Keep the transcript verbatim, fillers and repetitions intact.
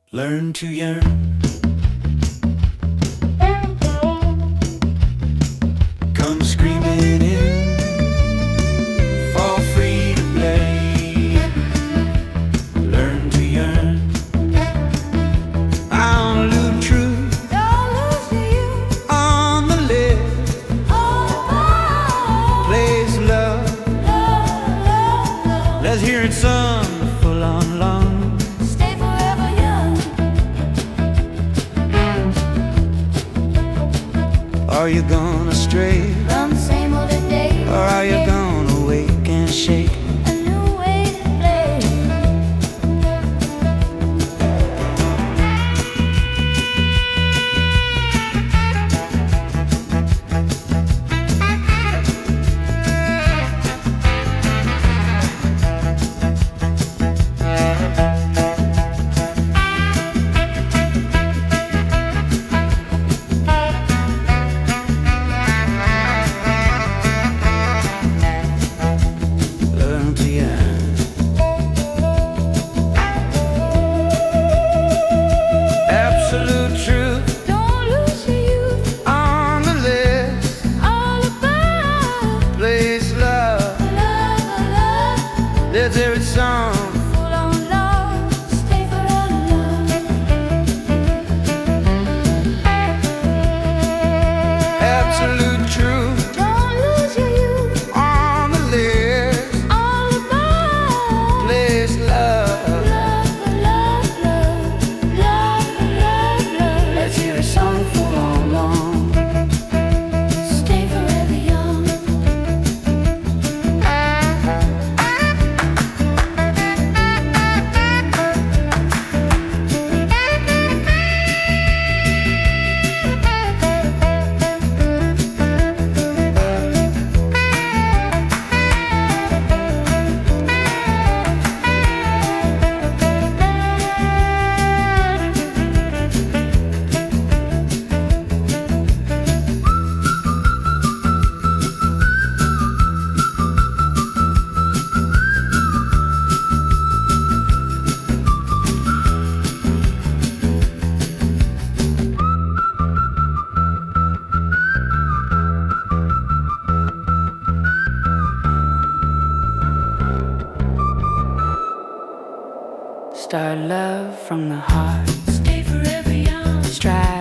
Learn to yearn. Come screaming in, fall free to play. Learn to yearn. I'll lose truth on the list. Plays love. Let's hear it sung full on long. Are you gonna stray From the same old day, or are you gonna wake and shake? a new way to play. Absolute truth, Don't lose your youth. on the list. All about Plays love. love, love, Let's hear it song. full on love. Stay forever, love. Absolute truth, Don't lose your youth. on the list. All about Plays love. love, love, love, love, love, love. Let's hear a song full on long. Stay forever young. Start love from the heart. Stay forever young. Strive